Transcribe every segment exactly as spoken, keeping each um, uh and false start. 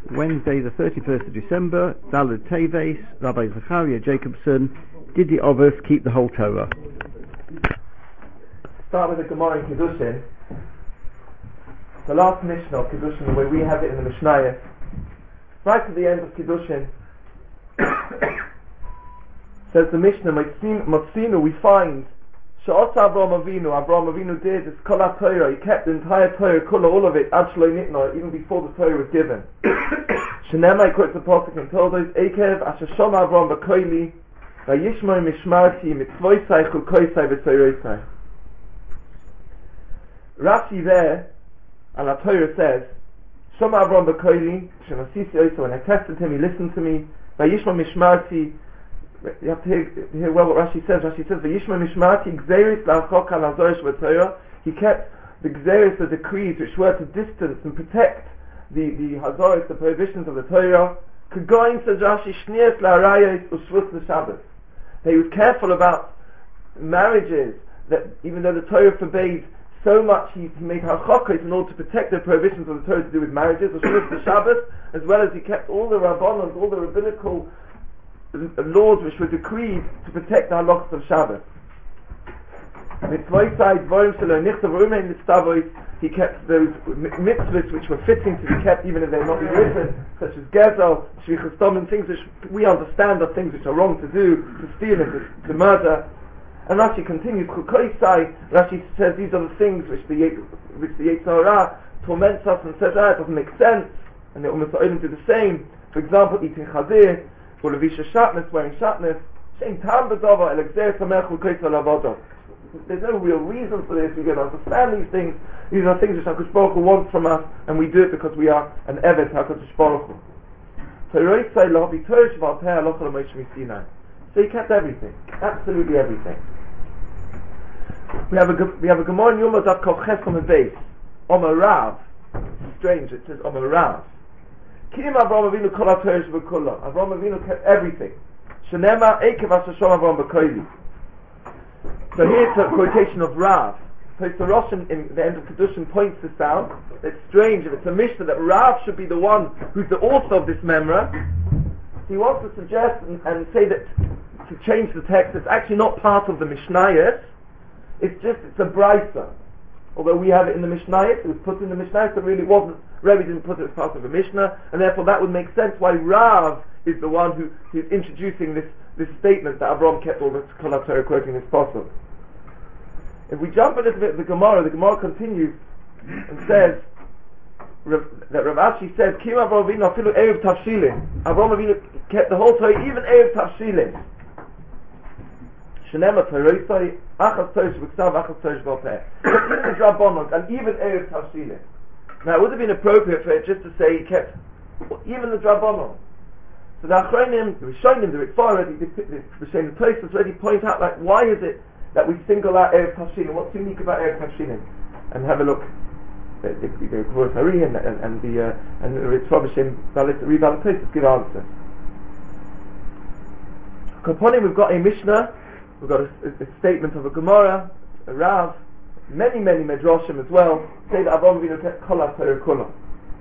Wednesday the thirty-first of December, Daled Teves, Rabbi Zachariah Jacobson. Did the Ovis keep the whole Torah? Start with the Gemara in Kiddushin. The last Mishnah of Kiddushin, the way we have it in the Mishnayos, right at the end of Kiddushin, says the Mishnah, Matzinu, we find Sha'ot Avraham Avinu, Avraham Avinu did this Kol HaTorah, he kept the entire Torah, Kula, all of it, Ad Shloi Nitna, even before the Torah was given. Shenema, he quotes the Pasuk and told us, Ekev, Asher Shoma Avraham B'Koili, Vayishmoi Mishmarti, Mitzvoisai, Chukoisai, V'Toroisai. Rashi there, and the Torah says, Shoma Avraham B'Koili, Shenasisi Oisa, when I tested him, he listened to me, Vayishmoi Mishmarti. You have to hear, hear well what Rashi says. Rashi says, "V'yishma mishmati gzeris la'achok al-azorish v'Torah." He kept the gzeris, the decrees, which were to distance and protect the the hazoris, the prohibitions of the Torah. K'goyin, says Rashi, shnias la'arayos u'shvus l'Shabbos. He was careful about marriages, that even though the Torah forbade so much, he, he made halachos in order to protect the prohibitions of the Torah to do with marriages, u'shvus l'Shabbos, as well as he kept all the rabbanos, all the rabbinical laws which were decreed to protect the halachos of Shabbos. He kept those mitzvahs which were fitting to be kept even if they're not written, such as gezel, shvichas damim, things which we understand are things which are wrong to do, to steal and to, to murder. And Rashi continues, Rashi says these are the things which the which the Yetzer Hara torments us and says, ah, it doesn't make sense, and the Ummah Sa'olim do the same. For example, eating chazir, or levisha shatnez, wearing shatnez. Shein tam b'dava el exer samech l'koytz al-avodah. There's no real reason for this. We can understand these things. These are things which HaKadosh Baruch Hu wants from us, and we do it because we are an eved HaKadosh Baruch Hu. So he kept everything, absolutely everything. We have a we have a Gemara in Yoma Daf Kov Ches on the base. Omer Rav. Strange. It says Omer Rav. Kim Avraham Avinu Kol HaTorah Shebekula. Avraham Avinu kept everything. Shenema Ekev Asher Shom Avraham B'Koili. So here's a quotation of Rav. So the Rosh in the end of Kiddushin points this out. It's strange if it's a Mishnah that Rav should be the one who's the author of this memra. He wants to suggest and, and say that to change the text, it's actually not part of the Mishnayos. It's just it's a brisa. Although we have it in the Mishnayos, it was put in the Mishnayos, but really it wasn't. Rebbe didn't put it as part of the Mishnah, and therefore that would make sense why Rav is the one who is introducing this, this statement that Avraham kept all the Kol HaTorah, quoting this pasuk. If we jump a little bit to the Gemara, the Gemara continues and says that Rav Ashi says, Kim Avraham Avinu afilu erev tavshilin. Avraham Avinu kept the whole Torah, even erev tavshilin. Shenema Torosai achas Torah shebeksav achas Torah shebal peh. Even the Rabbanon and even erev tavshilin. Now it would have been appropriate for it just to say he kept even the Drabonon. So the Achronim, the Rishonim, the Ritva already, the Rishonim, the Tosfos already point out, like, why is it that we single out Erev Tavshilin? What's unique about Erev Tavshilin? And have a look at the Kvuras Hari and, and, and the uh, and the Ritva B'Shem Rebal Tosfos give answers. Kaponim, we've got a Mishnah, we've got a, a, a statement of a Gemara, a Rav. Many, many Medrashim as well say that Avraham Avinu kept Kol HaTorah Kula.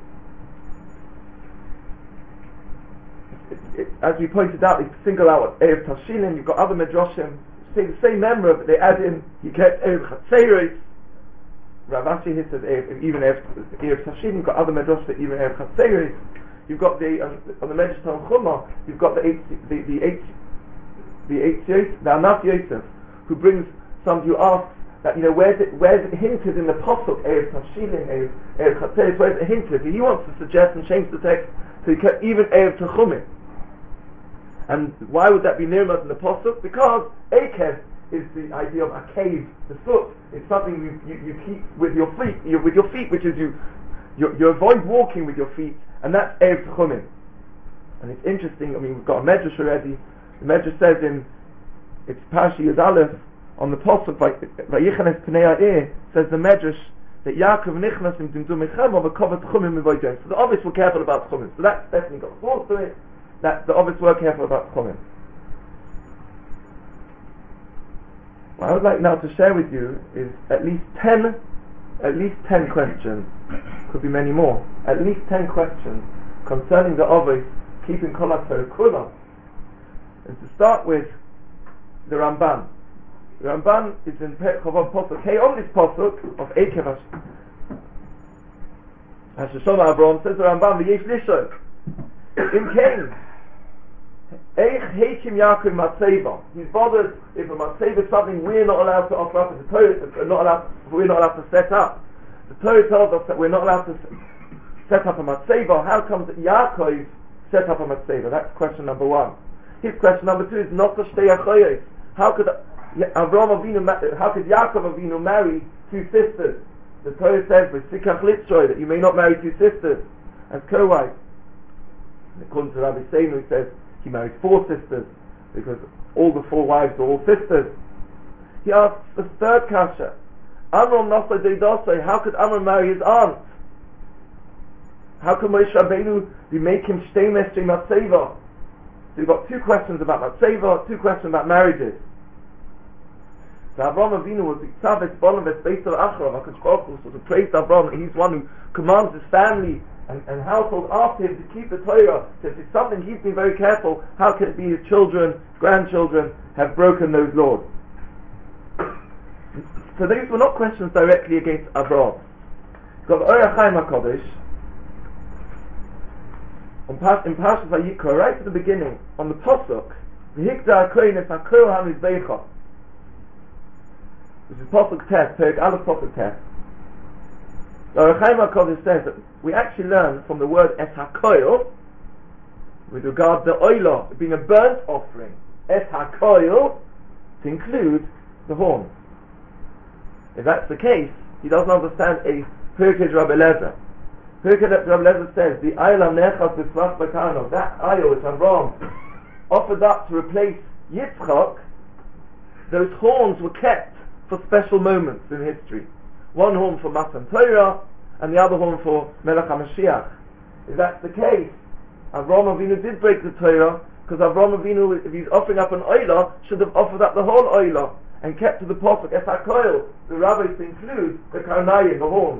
As we pointed out, they single out Erev Tavshilin. You've got other Medrashim say the same memra, but they add in he kept Erev Chatzeros. Rav Ashi here says even Erev Tavshilin. You've got other Medrashim that even Erev Chatzeros. You've got the um, on the Medrash Tanchuma. You've got the eight, the the eight, the eight Yosef, the Anaf Yosef, who brings somebody who asks. That, you know, where's it, where's it hinted in the Pasuk, Erev Tavshilin, Erev Erev Chatzeros, where's it hinted? He wants to suggest and change the text so he kept even Erev Techumin. And why would that be nirmaz in the Pasuk? Because Ekev is the idea of a cave, the foot. It's something you, you, you keep with your feet, you, with your feet, which is you, you, you avoid walking with your feet, and that's Erev Techumin. And it's interesting, I mean, we've got a Medrash already. The Medrash says in, it's Parashi Yud Aleph, on the Pasuk by Vayichanes Pnei Ha'ir, says the Medrash that Yaakov nichnas im dimdum echem of a kovet chumim mevoyden. So the obvious were careful about chumim. So that's definitely got force to it. That the obvious were careful about chumim. What I would like now to share with you is at least ten, at least ten questions. Could be many more. At least ten questions concerning the Avos keeping Kol HaTorah Kula. And to start with the Ramban. The Ramban is in Chavon Posuk. Hey, on this Posuk of Ekev Hashashona Avram says the Ramban v'yesh lishon in Cain. Eich heikim Yaakov matzeva. He's bothered if a matzeva is something we're not allowed to offer up. The Torah not allowed. We're not allowed to set up. The Torah tells us that we're not allowed to set up a matzeva. How comes that Yaakov set up a matzeva? That's question number one. His question number two is not to shtei achoyos. How could Avram Avinu? How could Yaakov Avinu marry two sisters? The Torah says v'sikach litzroi that you may not marry two sisters as co-wives. According to Rabbi Seinu, he says he married four sisters because all the four wives are all sisters. He asks the third kasha, Amram Nasa Deidasai, how could Amram marry his aunt? How could Moshe Rabbeinu be making shtei mestri matzeva? So we've got two questions about matzeva, two questions about marriages. So Avraham Avinu was Tzaves Bonaves Beisel Achrav. HaKadosh Baruch Hu was to praise Avraham. He's one who commands his family and, and household after him to keep the Torah. So if it's something he's been very careful, how can it be his children, grandchildren have broken those laws? So these were not questions directly against Avraham. You've got the Orach Chaim HaKadosh in Parshas Vayikra, right at the beginning, on the Pasuk, V'hikda HaKohen es HaKol HaMizbecha, which is Pasuk Tes, Perek Aleph Pasuk Tes. The Orach Chaim HaKadosh says that we actually learn from the word Es HaKoil, with regard to the Oila being a burnt offering, Es HaKoil, to include the horn. If that's the case, he doesn't understand a Pirkei Rabbi Eliezer. Pirkei Rabbi Eliezer says, the Ayla Nechas B'Svach B'Karno, that Ayla which Avram offered up to replace Yitzchak, those horns were kept for special moments in history. One horn for Matan Torah, and the other horn for Melech HaMashiach. If that's the case, Avraham Avinu did break the Torah, because Avraham Avinu, if he's offering up an Oila, should have offered up the whole Oila, and kept to the Pasuk, Es HaKoil, the rabbis include the Karnayim, the horns.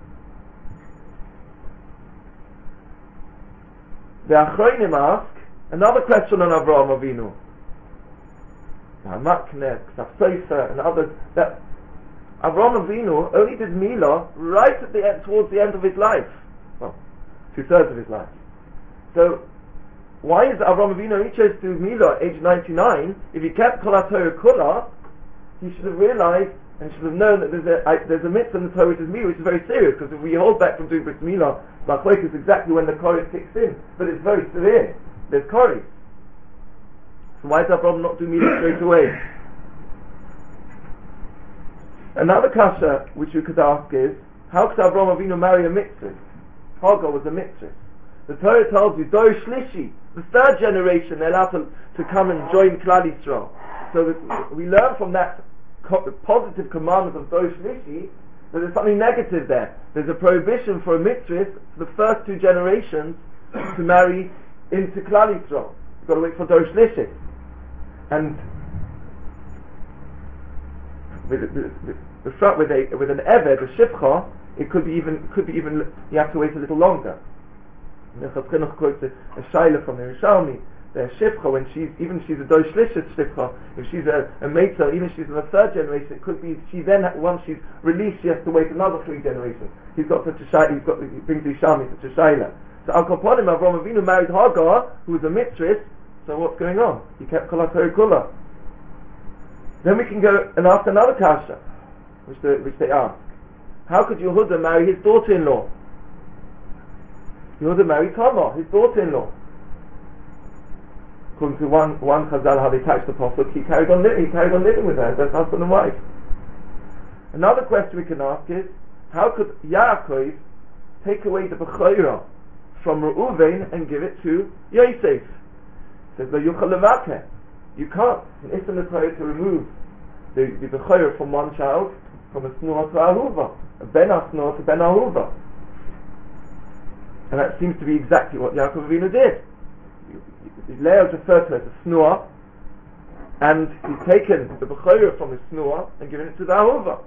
The Achronim ask another question on Avraham Avinu. Maknes, Ksafseisa, and others, that Avraham Avinu only did Milah right at the end, towards the end of his life. Well, two thirds of his life. So, why is Avraham Avinu only chose to do Milah at age ninety-nine? If he kept Kol HaTorah Kula, he should have realized and should have known that there's a I, there's a mitzvah in the Torah which is Milah, which is very serious, because if we hold back from doing Brit Milah, Lachloek is exactly when the Korah kicks in, but it's very severe. There's Korah. So why does Avraham not do Milah straight away? Another kasha which you could ask is, how could Avraham Avinu marry a mitzvah? Hagar was a mitzvah. The Torah tells you, Dor Shlishi, the third generation, they're allowed to, to come and join Klal Yisrael. So that we learn from that co- positive commandment of Dor Shlishi that there's something negative there. There's a prohibition for a mitzvah for the first two generations to marry into Klal Yisrael. You've got to wait for Dor Shlishi. And with, with, with, with, a, with an Eved, a Shifcha, it could be even, could be even, you have to wait a little longer. Nechaz Chinuch quotes a, a Shaila from the Yerushalmi, the Shifcha, when she's, even if she's a Dor Shlishi Shifcha, if she's a, a Meitzah, even if she's in the third generation, it could be, she then, once she's released, she has to wait another three generations. He's got such a Shaila, he's got, he brings the Yerushalmi such a Shaila. So Al Kaponim, Avraham Avinu married Hagar, who was a mistress. So what's going on? He kept Kol HaTorah Kula. Then we can go and ask another kasha, which they, which they ask. How could Yehuda marry his daughter-in-law? Yehuda married Tamar, his daughter-in-law. According to one one Chazal, how they touched the Pasuk, he carried on living. He carried on living with her as husband and wife. Another question we can ask is, how could Yaakov take away the Bechorah from Reuven and give it to Yosef? Says the Yuchal Levakeh. You can't, in Islam the Torah, to remove the, the Bechorah from one child, from a Snua to Ahuva, a Ben Asnua to Ben Ahuva. And that seems to be exactly what Yaakov Avinu did. Leah is referred to as a Snua, and he's taken the Bechorah from the Snua and given it to the Ahuva.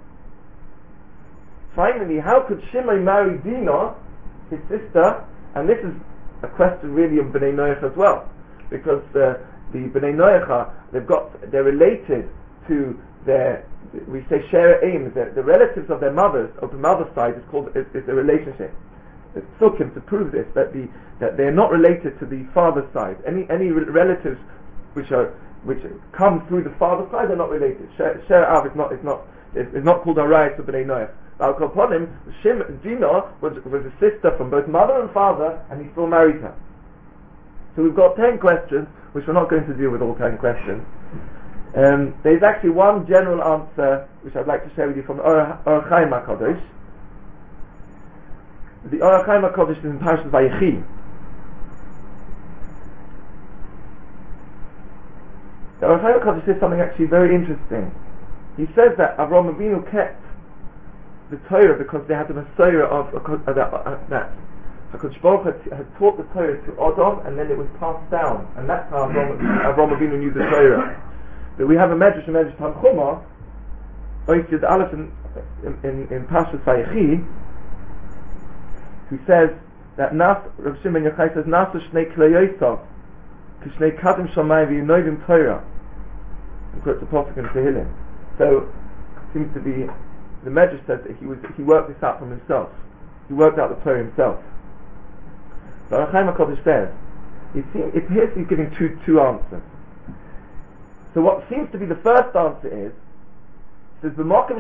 Finally, how could Shimei marry Dinah, his sister, and this is a question really on Bnei Noach as well, because uh, the Bnei Noach, they've got, they're related to their, we say Shera Aim, the, the relatives of their mothers, of the mother's side, is called, is, is a relationship. It's Sukkim to prove this, that the, that they're not related to the father's side. Any, any re- relatives which are, which come through the father's side, they're not related. Shera Av is not, is not, is, is not called Arayah to Bnei Noach. Al Koponim, Shim, Dinah was, was a sister from both mother and father, and he still married her. So we've got ten questions, which we're not going to deal with all ten questions. Um, there's actually one general answer, which I'd like to share with you from Or Chaim HaKadosh. The Or Chaim HaKadosh is in Parshas Vayechi. The Or Chaim HaKadosh says something actually very interesting. He says that Avraham Avinu kept the Torah because they had a Messiah of uh, uh, that, uh, that HaKadosh Baruch had, had taught the Torah to Adam, and then it was passed down, and that's how Avraham, Avraham Avinu knew the Torah. But we have a Medrash, a Medrash Tanchuma, Oisid Aleph in, in, in Parshas Vayechi, who says that Nas, Rav Shimon Yochai says, Nasu Shnei Klei Yosef, Kishnei Kadim Shamayim V'Yinodim Torah. He quotes the Pasuk in Tehillim. So, it seems to be, the Medrash says that he was he worked this out from himself. He worked out the Torah himself. So Or Chaim HaKadosh says, it, seems, it appears he's giving two two answers. So what seems to be the first answer is, says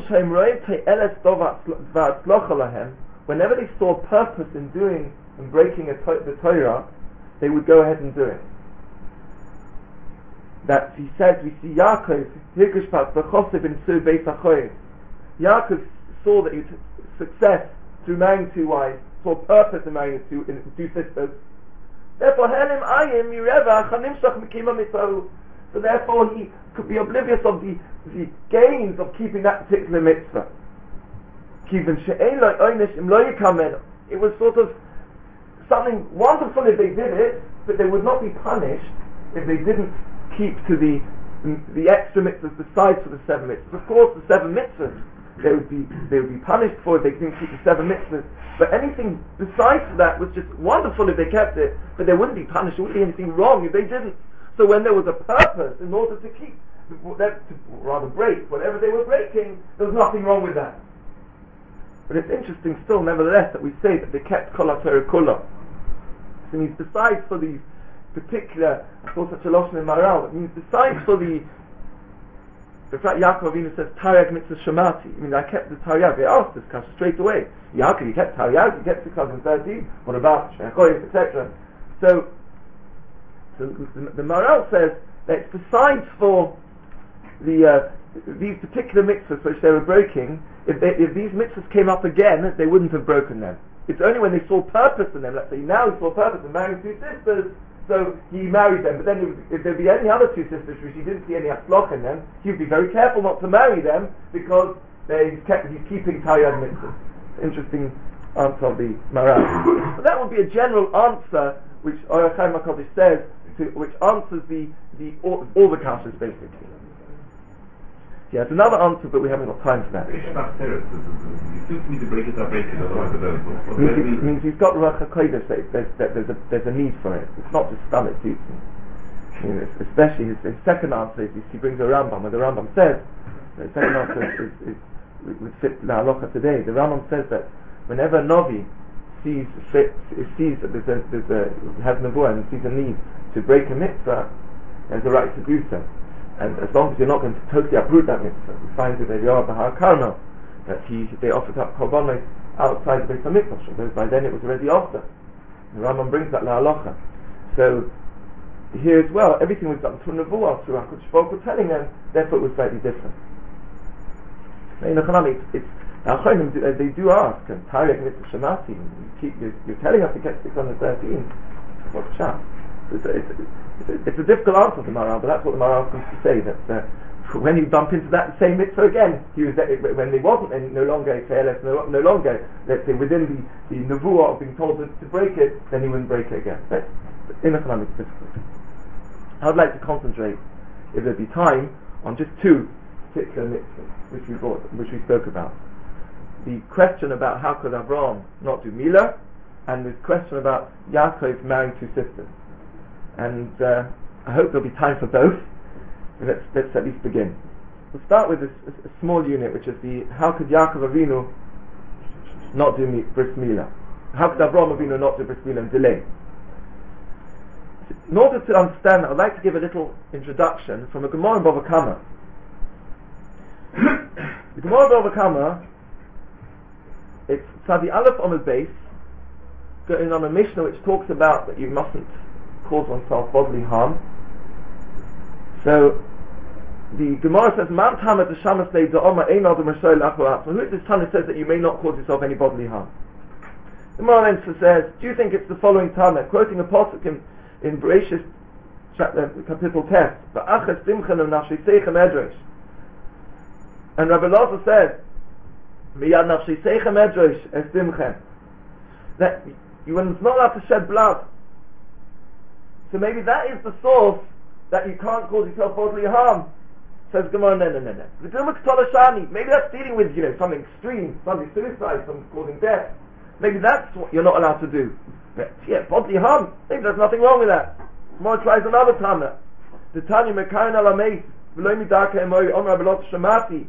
whenever they saw purpose in doing and breaking a to- the Torah, they would go ahead and do it. That he says, we see Yaakov, Yaakov saw that he had success through marrying two wives, saw purpose in marrying two, in two sisters. Therefore, Helim Ayim Mireva Chanimshach Mekima Mitzvah. So therefore, he could be oblivious of the, the gains of keeping that particular mitzvah. It was sort of something wonderful if they did it, but they would not be punished if they didn't keep to the the extra mitzvahs besides for the seven mitzvahs. Of course, the seven mitzvahs they would be they would be punished for if they didn't keep the seven mitzvahs. But anything besides that was just wonderful if they kept it, but they wouldn't be punished. There wouldn't be anything wrong if they didn't. So when there was a purpose in order to keep, to rather break whatever they were breaking, there was nothing wrong with that. But it's interesting still, nevertheless, that we say that they kept Kol HaTorah Kula. It means besides for the particular, I saw such a loss in Maral, it means besides for the, the fact Yaakov Avinu says, Taryag Mitzvah Shemati, I mean, I kept the Taryag, they asked this kind straight away. Yaakov, you kept Taryag, you kept six hundred thirteen, what about Shechoyes, et cetera. So, so the, the Maral says that it's besides for the uh, these particular mitzvahs which they were breaking, if, they, if these mitzvahs came up again, they wouldn't have broken them. It's only when they saw purpose in them, let's say now he saw purpose in marrying two sisters, so he married them, but then if, if there'd be any other two sisters which he didn't see any hatzloch in them, he would be very careful not to marry them, because they kept, he's keeping Taryag mitzvahs. Interesting answer of the Maral. But that would be a general answer which Or Chaim HaKadosh says, to, which answers the, the all, all the kashas basically. Yeah, it's another answer, but we haven't got time for that. It means to break it up, break it up. It means he's got Ruach HaKodesh, that there's, that there's, a, there's a need for it. It's not just stomach teaching. I mean, especially his, his second answer is he brings a Rambam, and the Rambam says, the second answer is, is, is would fit the halacha today. The Rambam says that whenever a Novi sees sees that there's a, there's a has nevuah and sees a need to break a mitzvah, he has the right to do so. And as long as you're not going to totally uproot that mitzvah, we find that they are Bahar Karmel, that he they offered up korbanos outside the Beis HaMikdash, although by then it was already offered. The Rambam brings that la'alocha. So here as well, everything was done through nevuah, through HaKadosh Baruch Hu telling them. Therefore, it was slightly different. In the Chanami, it's, it's they do ask, and Taryag Mitzvah Shemati, you keep, you're, you're telling us to get six hundred thirteen. What's Shah? It's, it's, it's, it's a difficult answer to Maral, but that's what the Maral seems to say, that uh, when you bump into that same mitzvah again, he was, when they wasn't any, no longer a K L S, no, no longer, let's say, within the, the nevuah of being told to, to break it, then he wouldn't break it again. That's in economics difficult. I'd like to concentrate, if there'd be time, on just two particular mitzvahs which we brought, which we spoke about. The question about how could Avraham not do Milah, and this question about Yaakov marrying two sisters. And uh, I hope there'll be time for both. Let's, let's at least begin. We'll start with this, a, a small unit, which is the how could Yaakov Avinu not do bris milah? How could Avraham Avinu not do bris milah and delay? In order to understand that, I'd like to give a little introduction from a Gemara in Bava Kama. The Gemara in Bava Kama, it's Sadi Aleph on the base, going on a Mishnah which talks about that you mustn't cause oneself bodily harm. So the Gemara says, "Man Tama to Shamas Lei Da'oma Ein Adam Rishoi L'Achol Atzmo." Who is this Tana says that you may not cause yourself any bodily harm? The Gemara then says, "Do you think it's the following Tana?" Quoting a pasuk in in Bereshis chapter capital ten, "Va'achas Simchen Nafshi Seichem Edrosh," and Rabbi Lazar said, "Miyad Nafshi Seichem Edrosh Es Simchen," that you are not allowed to shed blood. So maybe that is the source that you can't cause yourself bodily harm. Says Gemara, no, no, no, no. Maybe that's dealing with, you know, something extreme, something suicide, something causing death. Maybe that's what you're not allowed to do. But yeah, bodily harm, maybe there's nothing wrong with that. Gemara tries another Tana. The Tanya Mekayin Alameis, V'lo Midaka Emoi, Omer Abelot Shemati.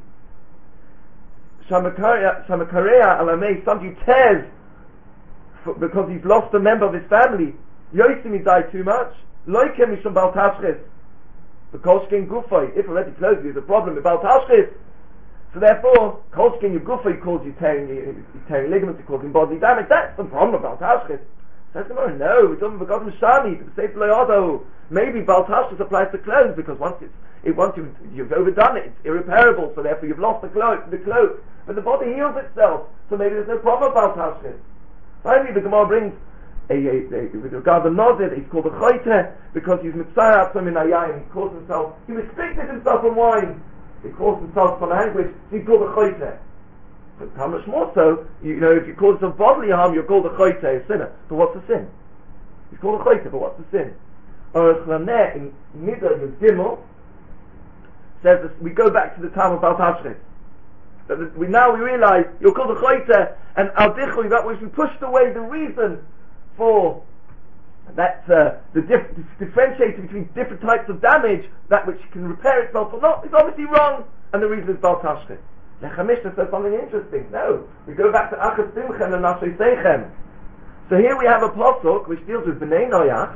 Shamakareya Alameis, somebody tears because he's lost a member of his family. Yosim, he died too much. Loikem Mishum Bal Tashchis. The Kolshkin Gufay, if already closed, there's a problem about Tashchis. So therefore, Kolshkin Gufay calls you tearing, you tearing ligaments, you causing bodily damage. That's the problem about Tashchis. Says Gemara, no, we're talking about Shani, to say Playado. Maybe Bal Tashchis applies to clothes because once it's, it, once you've, you've overdone it, it's irreparable, so therefore you've lost the cloak, the cloak. But the body heals itself, so maybe there's no problem about Tashchis. Finally, the Gemara brings A, a, a, with regard to Nazir, he's called a Chayte because he's Mitzayah from in Ayayim. He calls himself, he restricted himself from wine. He calls himself from anguish, so he's called a Chayte. But how much more so, you know, if you cause yourself bodily harm, you're called a Chayte, a sinner. But what's the sin? He's called a Chayte, but what's the sin? Aruch Laneh in Nida Yudimel says this, we go back to the time of Bal Tashchis. That we now we realize you're called a Chayte, and Al Dichli, that which we pushed away the reason for that uh, the dif- differentiating between different types of damage, that which can repair itself or not, is obviously wrong, and the reason is Bal Tashchis. Lechem Mishnah says something interesting. No, we go back to Achas Simchen and Nafshei Seichem. So here we have a pasuk which deals with Bnei Noach,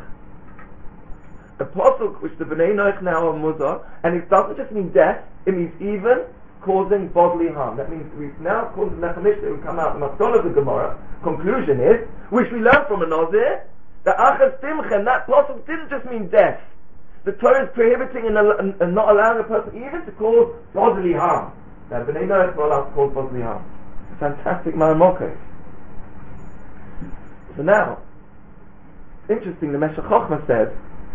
a pasuk which the Bnei Noach now are Muzar, and it doesn't just mean death; it means even causing bodily harm. That means we've now called the Lechem Mishnah, we come out the Maskon of the Gemara. Conclusion is, which we learn from a Nazir, that Achas Simchen, that pasuk didn't just mean death. The Torah is prohibiting and, al- and not allowing a person even to cause bodily harm. Now, Bnei Noach are allowed to cause bodily harm. Fantastic Maramokos. So now, interesting, the Meshech Chochmah says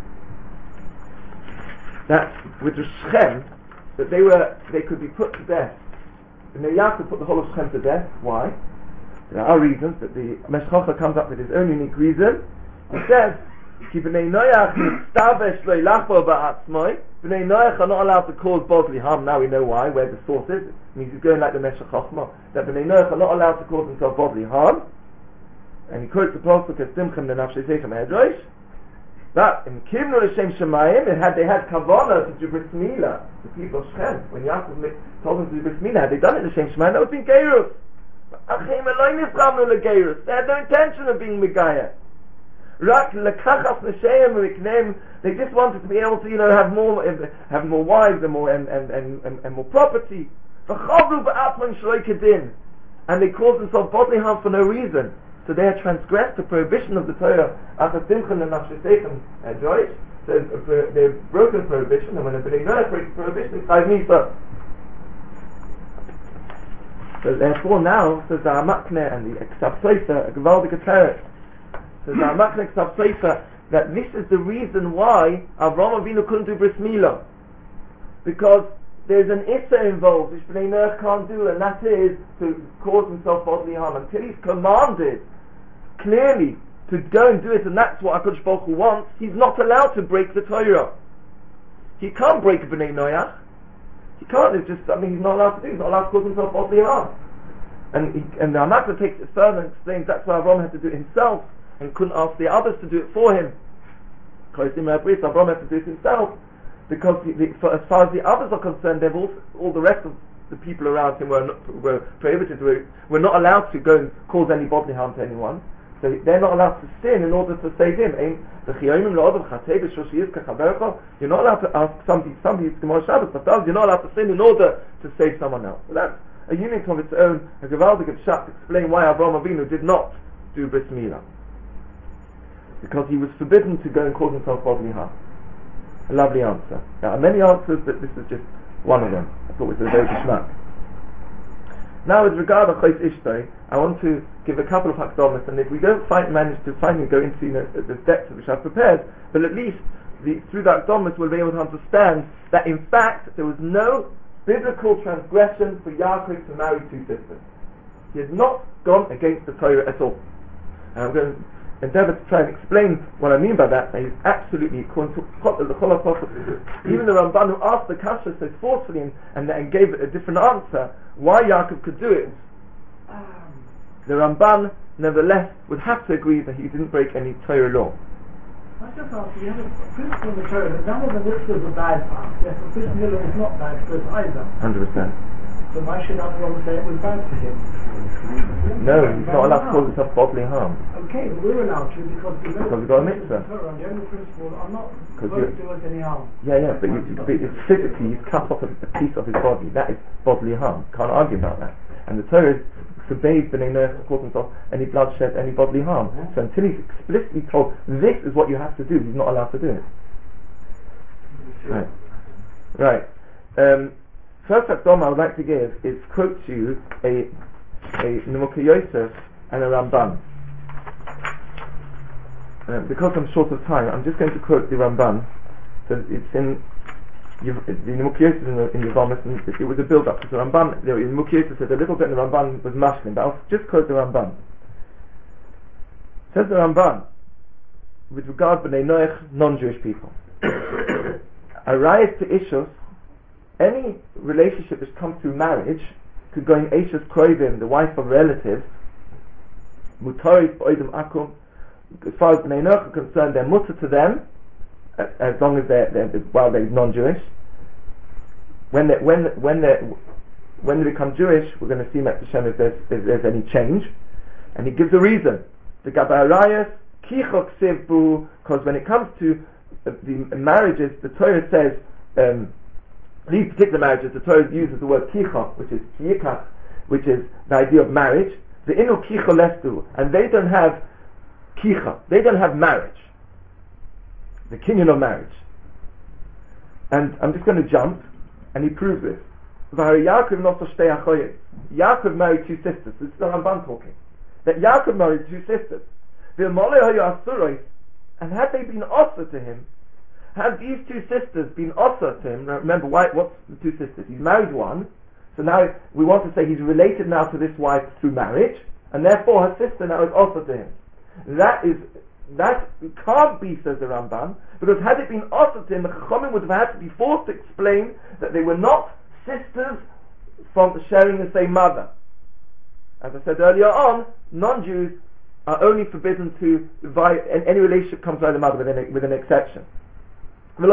that with the Shechem, that they were, they could be put to death. Bnei Yaakov put the whole of Shechem to death. Why? There are reasons, but the Meshech Chochmah comes up with his own unique reason. He says, Ki Bnei Noach mitztavesh lo yilachbo ba'atzmoi. Bnei Noach are not allowed to cause bodily harm. Now we know why, where the source is. It means he's going like the Meshech Chochmah, that Bnei Noach are not allowed to cause themselves bodily harm. And he quotes the pasuk as Simchem Nafshei Seichem Edrosh. But in Kivnu L'Shem Shemayim, it had they had kavanah to do bris milah, the people of Shechem. When Yaakov told them to do bris milah, had they done it in L'Shem Shemayim, that would be Geirus. Achim Eloim Yisramnu LeGeirus. They had no intention of being Megayah. Rak lekachas nesheim v'iknem. They just wanted to be able to, you know, have more, have more wives and more and and and, and, and more property. V'chavru ba'atman shloi kedin, and they caused themselves bodily harm for no reason. So they had transgressed the prohibition of the Torah. Achas simchen and nafshei seichem edrosh. So they've broken prohibition, and when a Bnei Noach breaks prohibition, it's chayv misa. So therefore now, says the Hamakne and the Ksav Sofer, a gewaldige Teretz. Says the Hamakne Ksav Sofer, that this is the reason why Avraham Avinu couldn't do bris milah, because there's an issa involved which Bnei Noach can't do, and that is to cause himself bodily harm until he's commanded clearly to go and do it, and that's what HaKadosh Baruch Hu wants. He's not allowed to break the Torah. He can't break Bnei Noach. He can't. It's just something he's not allowed to do. He's not allowed to cause himself bodily harm. And he, and the Hamatzah takes it further and explains that's why Avraham had to do it himself and couldn't ask the others to do it for him. Avraham had to do it himself because the, the, for, as far as the others are concerned, they've also, all the rest of the people around him were, not, were prohibited, were, were not allowed to go and cause any bodily harm to anyone. So they're not allowed to sin in order to save him. You're not allowed to ask somebody, somebody, Gemara Shabbos, but you're not allowed to sin in order to save someone else. So that's a unit of its own, a gewaldige pshat to explain why Avraham Avinu did not do bris milah. Because he was forbidden to go and cause himself bodily harm. A lovely answer. There are many answers, but this is just one of them. I thought it was a very geschmack. Now, with regard to Chos Ishtoi, I want to give a couple of hakdamas, and if we don't find, manage to finally go into you know, the depths which I've prepared, but at least the, through the hakdamas we'll be able to understand that in fact there was no biblical transgression for Yaakov to marry two sisters. He had not gone against the Torah at all. And I'm going to endeavour to try and explain what I mean by that. And he's absolutely, according to the Chol HaPosuk, even the Ramban who asked the Kasha so forcefully and, and, and gave it a different answer, why Yaakov could do it, the Ramban nevertheless would have to agree that he didn't break any Torah law. I just ask you, you have a principle in the Torah that none of the mitzvahs are bad path, yet the bris milah is not bad for us either. one hundred percent. So why should Avraham say it was bad for him? No, he's not allowed to cause himself bodily harm. Okay, but we're allowed to because we know because we've got a mitzvah. The Torah and the only principle are not Because won't do us any harm. Yeah, yeah, but, you, but it's physically he's cut off a, a piece of his body. That is bodily harm. Can't argue about that. And the Torah forbids B'nai Noach to cause himself any bloodshed, any bodily harm. Yeah. So until he's explicitly told this is what you have to do, he's not allowed to do it. Right. Right. Um, first hakdama I would like to give is quote to you a a Nimukei Yosef and a Ramban. Um, because I'm short of time, I'm just going to quote the Ramban. So it's in You've, the Nimukei Yosef in the, in the Yevamos, and it, it was a build-up. So the Ramban, the Nimukei Yosef said a little bit, and the Ramban was mashlim, but I'll just quote the Ramban. Says the Ramban, with regard to B'nai Noach, non-Jewish people, arayos to ishus, any relationship which comes through marriage, could go in Eishes Kroivim, the wife of relatives, mutaris b'oidem akum, as far as B'nai Noach are concerned, they're mutter to them, as long as they're, they're well, they're non-Jewish. When they when when they when they become Jewish, we're going to see Metzger Shem if there's if there's any change, and he gives a reason. The Gabayarayas Kichok Sivbu, because when it comes to uh, the marriages, the Torah says um, these particular marriages, the Torah uses the word Kichok, which is Yikach, which is the idea of marriage. The Inu Kicho Lestu, and they don't have Kicha, they don't have marriage. The kinyan of marriage. And I'm just going to jump, and he proves this. Yaakov married two sisters. This is the Ramban talking. That Yaakov married two sisters. And had they been osir to him, had these two sisters been osir to him, remember, why, what's the two sisters? He's married one, so now we want to say he's related now to this wife through marriage, and therefore her sister now is osir to him. That is That can't be, says the Ramban, because had it been offered to him, the Chachamim would have had to be forced to explain that they were not sisters from sharing the same mother. As I said earlier on, non-Jews are only forbidden to, via, any relationship comes by the mother with an, with an exception. And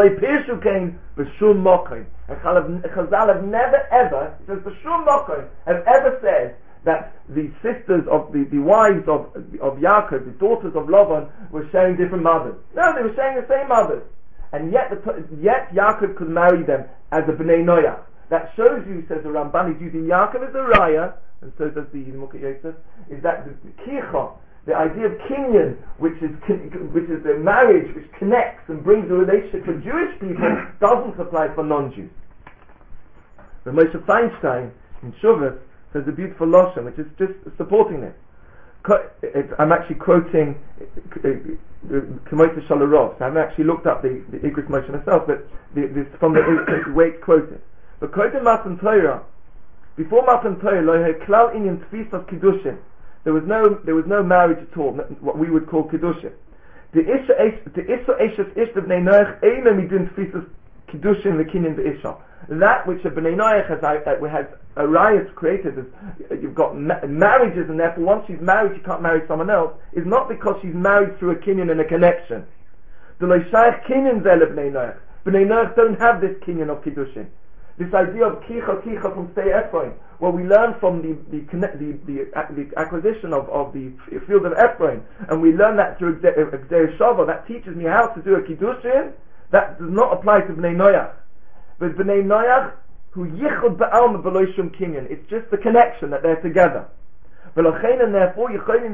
Chazal have never ever, it says, B'shum Mokoin, have ever said that the sisters of the, the wives of of Yaakov, the daughters of Lavan, were sharing different mothers. No, they were sharing the same mothers, and yet the, yet Yaakov could marry them as a B'nai Noach. That shows you, says the Ramban, he's using Yaakov as a raya, and so does the Nimukei Yosef, is that the, the kicha, the idea of kinyan, which is which is the marriage which connects and brings a relationship to Jewish people, doesn't apply for non-Jews. But Moshe Feinstein in Shuvas says a beautiful lashon, which is just supporting this. I'm actually quoting K'moiteh Shalarov, so I haven't actually looked up the, the Igros Moshe myself, but the, this from the, the way it's quoted. But quoting Matan Torah, before Matan Torah, lo klal inyan tfis of kiddushin, there was no there was no marriage at all, what we would call kiddushin. The isha the isha eshes ish b'nei Noach eina midin tfis of kiddushin v'kinyan v'isha. that which a Bnei Noach has, uh, has a riot created, is, uh, you've got ma- marriages, and therefore once she's married she can't marry someone else, is not because she's married through a kinyan and a connection. The Loishayach kinyan zel Bnei Noach. Bnei Noach don't have this kinyan of Kiddushin. This idea of kicha kicha from Stei Ephraim, where we learn from the the, the, the, the acquisition of, of the field of Ephraim, and we learn that through Gzei Shava, that teaches me how to do a Kiddushin, that does not apply to Bnei Noach. But Bnei Noach, who yichud ba'alma below shum kinyan, it's just the connection that they're together. And therefore,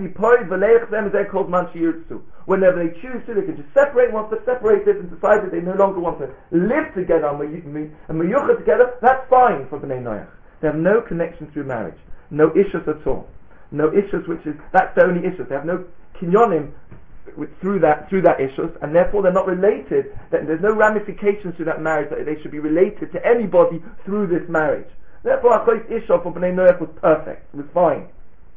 whenever they choose to, they can just separate. Once they've separated and decided they no longer want to live together and meyucha together, that's fine for Bnei Noach. They have no connection through marriage, no issues at all, no issues which is that's the only issues. They have no kinyonim through that through that issues, and therefore they're not related. There's no ramifications to that marriage that they should be related to anybody through this marriage. Therefore, Achois Isha for Bnei Noach was perfect. It was fine.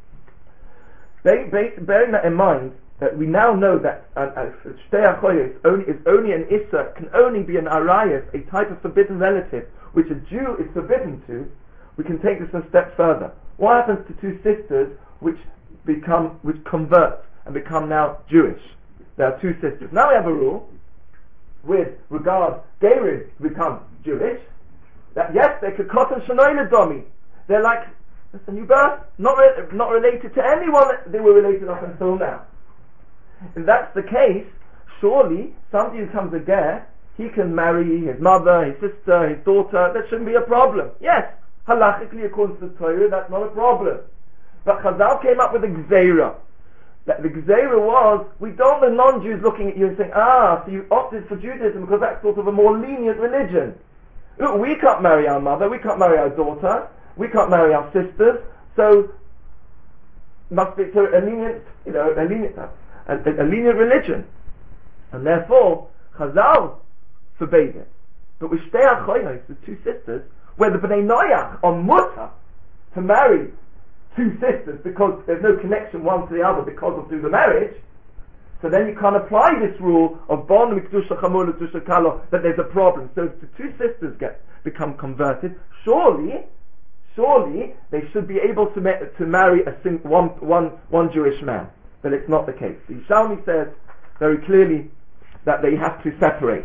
Bearing that in mind, that we now know that Shtei Achoyes only is only an Issa, can only be an Arayas, a type of forbidden relative, which a Jew is forbidden to. We can take this a step further. What happens to two sisters which become, which convert and become now Jewish? There are two sisters. Now we have a rule with regard Gerim become Jewish. That yes, they could cotton Shanoina Domi. They're like it's a new birth, not re- not related to anyone that they were related up until now. If that's the case, surely somebody who comes a ger, he can marry his mother, his sister, his daughter. That shouldn't be a problem. Yes, halachically according to the Torah, that's not a problem. But Chazal came up with a gzeira. That the gzeira was, we don't want the non-Jews looking at you and saying, ah, so you opted for Judaism because that's sort of a more lenient religion. Look, we can't marry our mother, we can't marry our daughter, we can't marry our sisters, so must be so a lenient, you know, a lenient, a, a, a lenient religion, and therefore Chazal forbade it. But with Shtei Achoyos, the two sisters, where the Bnei Noach are mutter to marry two sisters because there's no connection one to the other because of through the marriage, so then you can't apply this rule of Bon Mikdusha Chamur L'Tusha Kalo that there's a problem. So if the two sisters get become converted, surely. Surely they should be able to ma- to marry a sing- one, one, one Jewish man, but it's not the case. The Yishalmi says very clearly that they have to separate.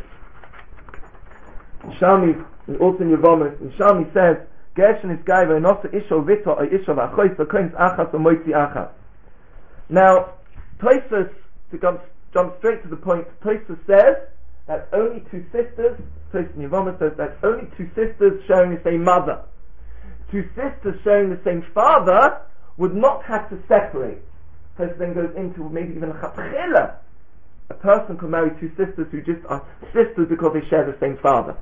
Yishalmi, also in Yevomis, Yishalmi says, Gershon is gaiva enosa isho vito or isho v'achois v'koins achas or moitzi achas. Now, Tosfos, to jump, jump straight to the point, Tosfos says that only two sisters, Tosfos in Yevomis says that only two sisters sharing the same mother. Two sisters sharing the same father would not have to separate. So then goes into maybe even a chatchila. A person can marry two sisters who just are sisters because they share the same father.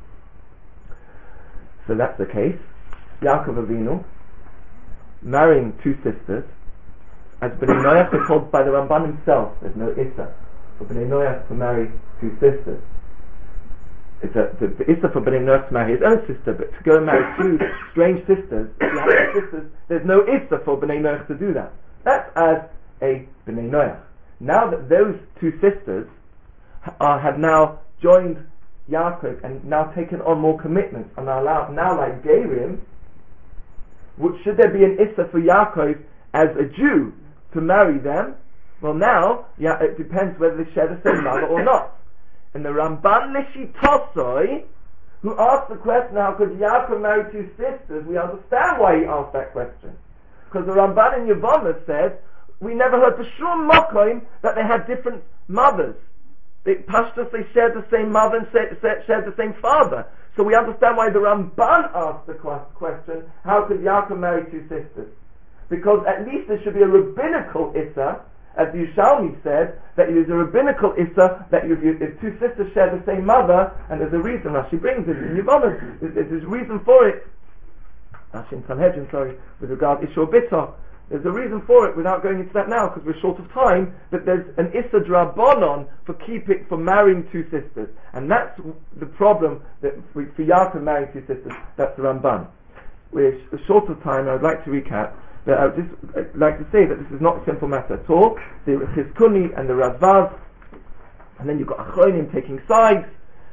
So that's the case. Yaakov Avinu marrying two sisters, as Bnei Noach is told by the Ramban himself. There's no Issa for Bnei Noach to marry two sisters. It's a, the, the Issa for Bnei Noach to marry his own sister, but to go and marry two strange sisters, sisters, there's no Issa for Bnei Noach to do that. That's as a Bnei Noach. Now that those two sisters are, have now joined Yaakov and now taken on more commitments and are allowed, now like Gerim, which should there be an Issa for Yaakov as a Jew to marry them? Well, now yeah, it depends whether they share the same mother or not. And the Ramban Lishitosoi, who asked the question, how could Yaakov marry two sisters? We understand why he asked that question. Because the Ramban in Yevomis says, we never heard the Shum Mokoim that they had different mothers. They, Pashtus, they shared the same mother and shared the same father. So we understand why the Ramban asked the question, how could Yaakov marry two sisters? Because at least there should be a rabbinical Issa, as the Yishalmi said, that it is a rabbinical Issa that you, you, if two sisters share the same mother, and there's a reason, Rashi brings it in Yevomis, there's a reason for it. Rashi in Sanhedrin, sorry, with regard to Ishur Bita, there's a reason for it without going into that now, because we're short of time, that there's an Issa Drabonon for keeping, for marrying two sisters. And that's the problem that for Yaakov marrying two sisters, that's the Ramban. We're short of time, I would like to recap. But I would just I'd like to say that this is not a simple matter at all. The Chizkuni and the Razvaz, and then you've got Achronim taking sides,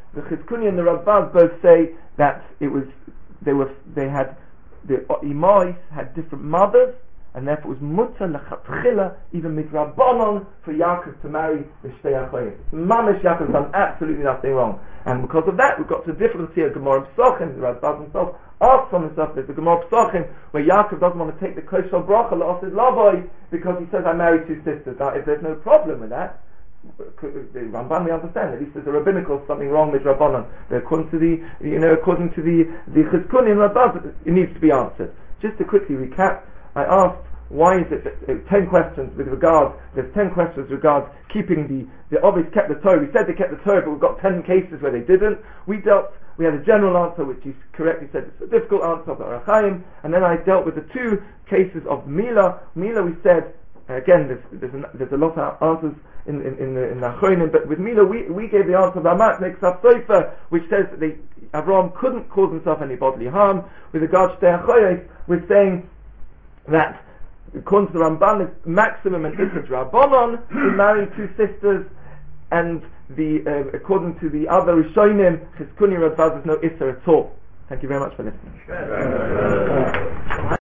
the Chizkuni and the Radbaz both say that it was they were they had the Imais had different mothers, and therefore it was mutter lechatchila even midrabanon for Yaakov to marry the Shtei Achoyim. Mamish Yaakov done absolutely nothing wrong, and because of that we've got to the difficulty of Gemara Pesachim. The Radbaz himself asks on himself there's the Gemara Pesachim where Yaakov doesn't want to take the Koshel Bracha La'osid Lavoi because he says I married two sisters. Now if there's no problem with that, the Ramban we understand at least there's a rabbinical something wrong with Rabbanon. According to the you know according to the the Chizkuni and Radbaz it needs to be answered. Just to quickly recap, I asked why is it that, uh, ten questions with regard there's ten questions with regard keeping the the obvious kept the Torah. We said they kept the Torah, but we've got ten cases where they didn't. We dealt we had a general answer which you correctly said it's a difficult answer of the Orach Chaim, and then I dealt with the two cases of Mila. Mila we said uh, again there's there's, an, there's a lot of answers in in in the in the Achronim, but with Mila we we gave the answer of Amat Neksav Sofer, which says that they Avraham couldn't cause himself any bodily harm. With regard to Shtei Achoyos, we're saying that according to the Ramban, it's maximum and Issa Rabbanon to marry two sisters, and the uh, according to the other Rishonim, Chizkuni Radbaz, there's no Issa at all. Thank you very much for listening.